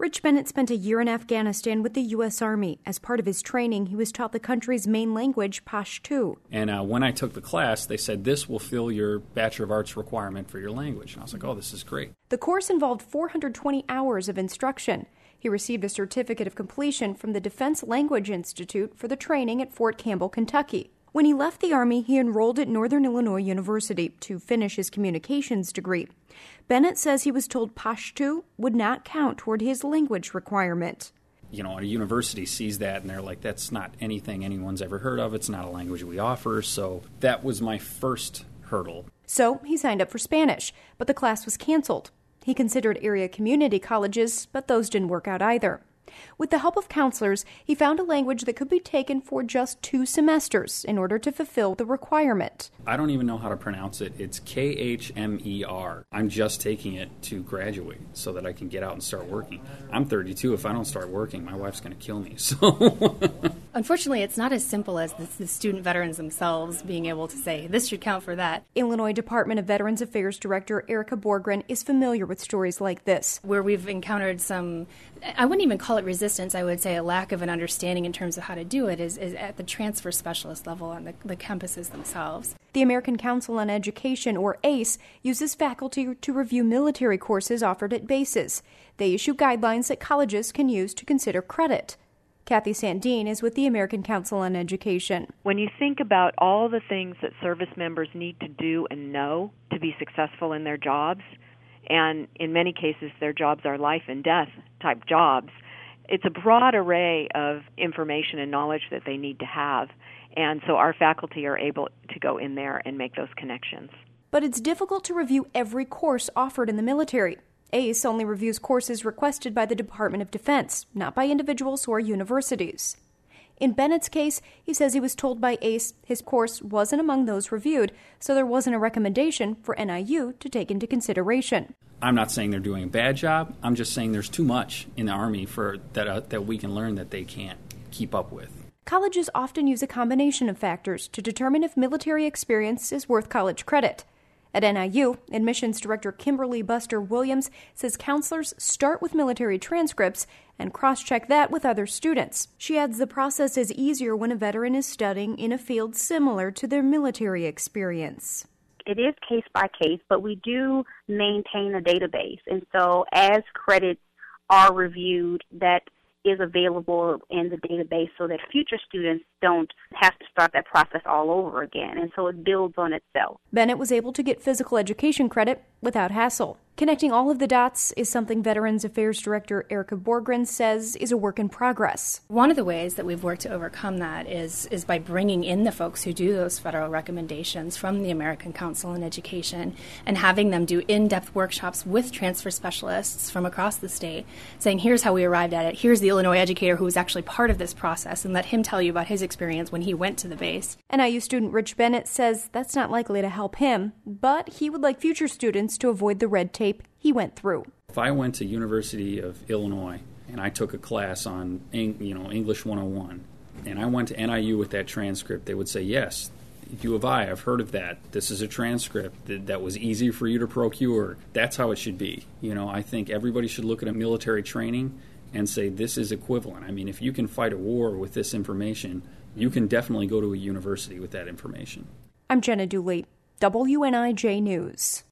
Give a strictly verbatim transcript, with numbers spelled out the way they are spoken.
Rich Bennett spent a year in Afghanistan with the U S Army. As part of his training, he was taught the country's main language, Pashto. And uh, when I took the class, they said, this will fill your Bachelor of Arts requirement for your language. And I was like, oh, this is great. The course involved four hundred twenty hours of instruction. He received a certificate of completion from the Defense Language Institute for the training at Fort Campbell, Kentucky. When he left the Army, he enrolled at Northern Illinois University to finish his communications degree. Bennett says he was told Pashto would not count toward his language requirement. You know, a university sees that and they're like, that's not anything anyone's ever heard of. It's not a language we offer. So that was my first hurdle. So he signed up for Spanish, but the class was canceled. He considered area community colleges, but those didn't work out either. With the help of counselors, he found a language that could be taken for just two semesters in order to fulfill the requirement. I don't even know how to pronounce it. It's K H M E R. I'm just taking it to graduate so that I can get out and start working. I'm thirty-two. If I don't start working, my wife's going to kill me. So, unfortunately, it's not as simple as the, the student veterans themselves being able to say, this should count for that. Illinois Department of Veterans Affairs Director Erica Borgren is familiar with stories like this, where we've encountered some, I wouldn't even call it resistance, I would say a lack of an understanding in terms of how to do it is, is at the transfer specialist level on the, the campuses themselves. The American Council on Education, or A C E, uses faculty to review military courses offered at bases. They issue guidelines that colleges can use to consider credit. Kathy Sandine is with the American Council on Education. When you think about all the things that service members need to do and know to be successful in their jobs, and in many cases their jobs are life and death type jobs, it's a broad array of information and knowledge that they need to have. And so our faculty are able to go in there and make those connections. But it's difficult to review every course offered in the military. A C E only reviews courses requested by the Department of Defense, not by individuals or universities. In Bennett's case, he says he was told by A C E his course wasn't among those reviewed, so there wasn't a recommendation for N I U to take into consideration. I'm not saying they're doing a bad job. I'm just saying there's too much in the Army for that uh, that we can learn that they can't keep up with. Colleges often use a combination of factors to determine if military experience is worth college credit. At N I U, Admissions Director Kimberly Buster Williams says counselors start with military transcripts and cross-check that with other students. She adds the process is easier when a veteran is studying in a field similar to their military experience. It is case by case, but we do maintain a database. And so as credits are reviewed, that is available in the database so that future students don't have to start that process all over again. And so it builds on itself. Bennett was able to get physical education credit without hassle. Connecting all of the dots is something Veterans Affairs Director Erica Borgren says is a work in progress. One of the ways that we've worked to overcome that is, is by bringing in the folks who do those federal recommendations from the American Council on Education and having them do in-depth workshops with transfer specialists from across the state, saying here's how we arrived at it, here's the Illinois educator who was actually part of this process, and let him tell you about his experience when he went to the base. N I U student Rich Bennett says that's not likely to help him, but he would like future students to avoid the red tape he went through. If I went to University of Illinois and I took a class on you know English one oh one and I went to N I U with that transcript, they would say, yes, U of I, I've heard of that. This is a transcript that, that was easy for you to procure. That's how it should be. You know, I think everybody should look at a military training and say this is equivalent. I mean, if you can fight a war with this information, you can definitely go to a university with that information. I'm Jenna Dooley, W N I J News.